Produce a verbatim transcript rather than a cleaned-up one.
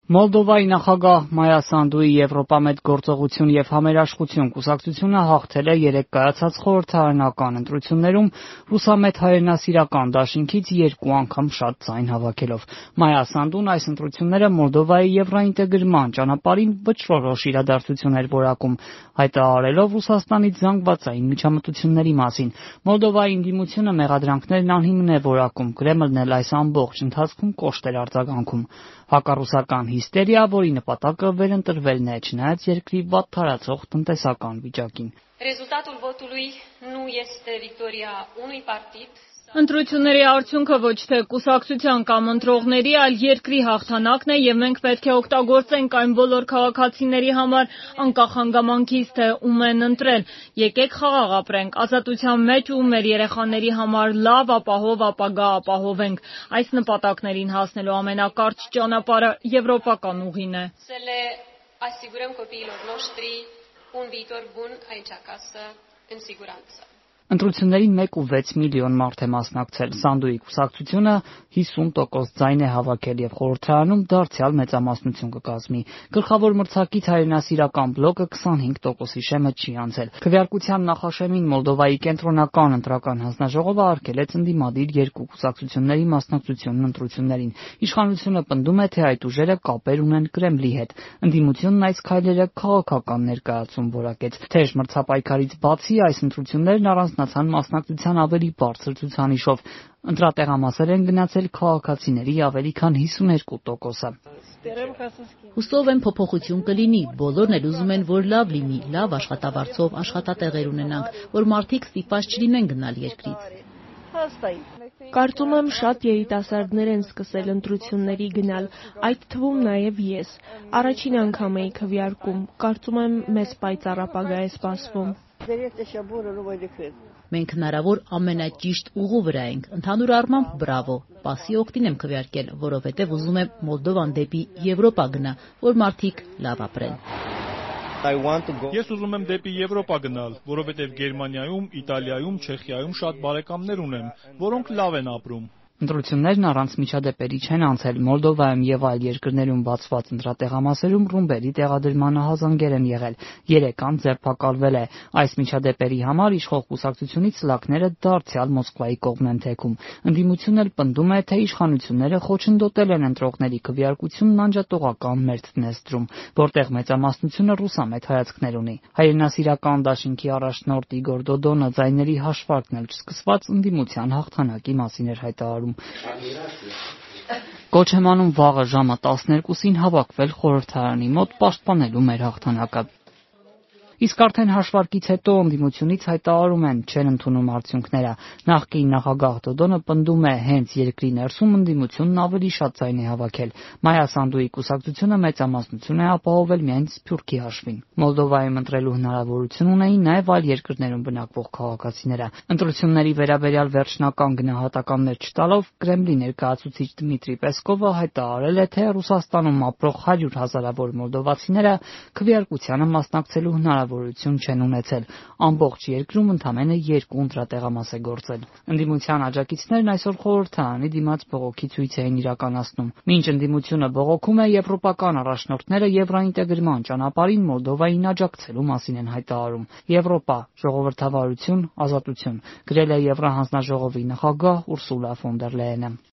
Մոլդովայի նախագահ Մայա Սանդուի Եվրոպամետ գործողություն եւ համերաշխություն կուսակցությունը հաղթել է երեկ կայացած խորհրդարանական ընտրություններում ռուսամետ հայրենասիրական դաշինքից երկու անգամ շատ ձայն հավաքելով։ Մայա Սանդուն այս ընտրությունները Մոլդովայի եվրոինտեգրման ճանապարհին վճռորոշ իրադարձություն էր որակում, հայտարարելով Ռուսաստանից զանգվածային միջամտությունների մասին։ Մոլդովայի ընդդիմությունը մեղադրանքներն անհիմն է որակում, Կրեմլն էլ այս ամբողջ ընթացքում կոշտ էր արձագանքում։ Հակառուսական հիստերիա, որի նպատակը վերընտրվելն է, չնայած երկրի վատ թարացող տնտեսական վիճակին։ Ընտրությունների արդյունքը ոչ թե կուսակցության կամ ընտրողների, այլ երկրի հաղթանակն է եւ մենք պետք է օգտագործենք այն բոլոր քաղաքացիների համար, անկախ հանգամանքից, թե ում են ընտրել։ Եկեք խաղաղ ապրենք, ազատության մեջ ու մեր երեխաների համար լավ, ապահով ապագա ապահովենք։ Այս նպատակներին հասնելու ամենակարճ ճանապարհը եվրոպական ուղին է։ Ընտրություններին մեկ ու վեց միլիոն մարդ է մասնակցել։ Սանդուի կուսակցությունը հիսուն տոկոս ձայն է հավաքել եւ խորհրդարանում դարձյալ մեծամասնություն կկազմի։ Գլխավոր մրցակից հայրենասիրական բլոկը քսանհինգ տոկոսի շեմը չի անցել։ Քվեարկության նախաշեմին Մոլդովայի կենտրոնական ընտրական հանձնաժողովը արգելեց ընդդիմադիր երկու կուսակցությունների մասնակցությունն ընտրություններին։ Իշխանությունը պնդում է, թե այդ ուժերը կապեր ունեն Կրեմլի հետ։ Ընդդիմությունն այս քայլերը քաղաքական ներկայացում որակեց։ Թեժ մրցապայքարից բացի այս ընտրություններն առանձնացան մասնակցության ավելի բարձր ցուցանիշով։ Ընտրատեղամասեր են գնացել քաղաքացիների ավելի քան հիսուներկու տոկոսը։ Հուսով եմ փոփոխություն կլինի, բոլորն էլ ուզում են, որ լավ լինի, լավ աշխատավարձով աշխատատեղեր ունենանք, որ մարդիկ ստիպված չլինեն գնալ երկրից։ Կարծում եմ շատ երիտասարդներ են սկսել ընտրությունների գնալ, այդ թվում նաև ես։ Առաջին անգամ էի քվեարկում, կարծում եմ մեզ պայծառ ապագա է սպասվում։ Մենք հնարավոր ամենաճիշտ ուղու վրա ենք, ընդհանուր առմամբ բրավո, պասի օգտին եմ քվեարկել, որովհետև ուզում եմ Մոլդովան դեպի Եվրոպա գնա, որ մարդիկ լավ ապրեն։ Ես ուզում եմ դեպի Եվրոպա գնալ, որովհետև Գերմանիայում, Իտալիայում, Չեխիայում շատ բարեկամներ ունեմ, որոնք լավ են ապրում։ Ընտրություններն առանց միջադեպերի չեն անցել։ Մոլդովայում եւ այլ երկրներում բացված ընտրատեղամասերում ռումբերի տեղադրմանը հազանգեր են եղել։ Երեք անձ ձերբակալվել է։ Այս միջադեպերի համար իշխող կուսակցությունից լաքները դարձյալ Մոսկվայի կողմն են թեքում։ Ընդդիմությունն էլ պնդում է, թե իշխանությունները խոչընդոտել են ընտրողների քվեարկությունն անջատողական մերթ Դնեստրում, որտեղ մեծամասնությունը ռուսամետ հայացքներ ունի։ Հայրենասիրական դաշինքի առաջնորդ Իգոր Դոդոնը ձայների հաշվարկն էլ չսկսված ընդդիմության հաղթանակի մասին էր հայտարարում։ Կոչ եմ անում վաղը ժամը տասներկուսին հավաքվել խորհրդարանի մոտ պաշտպանելու մեր հաղթանակը։ Իսկ արդեն հաշվարկից հետո ընդդիմությունից հայտարարում են չեն ընդունում արդյունքները։ Նախկին նախագահ Դոդոնը պնդում է, հենց երկրի ներսում ընդդիմությունն ավելի շատ ձայն է հավաքել։ Մայա Սանդուի կուսակցությունը մեծամասնություն է ապահովել միայն Սփյուռքի հաշվին։ Մոլդովայում ընտրելու հնարավորություն ունեին նաև այլ երկրներում բնակվող քաղաքացիները։ Ընտրությունների վերաբերյալ վերջնական գնահատականներ չտալով Կրեմլի ներկայացուցիչ Դմիտրի Պեսկովը հայտարարել է, թե Ռուսաստանում ապրող հարյուր հազարավոր մոլդովացիները քվեարկությանը մասնակցելու հնարավորություն չեն ունեցել։ Ամբողջ երկրում ընդամենը երկու ընտրատեղամաս է գործել։ Ընդդիմության աջակիցներն այսօր խորհրդարանի դիմաց բողոքի ցույց էին իրականացնում։ Մինչ ընդդիմությունը բողոքում է, եվրոպական առաջնորդները եվրոինտեգրման ճանապարհին Մոլդովային աջակցելու մասին են հայտարարում։ Եվրոպա, ժողովրդավարություն, ազատություն, գրել է Եվրահանձնաժողովի նախագահ Ուրսուլա ֆոն դեր Լեյենը։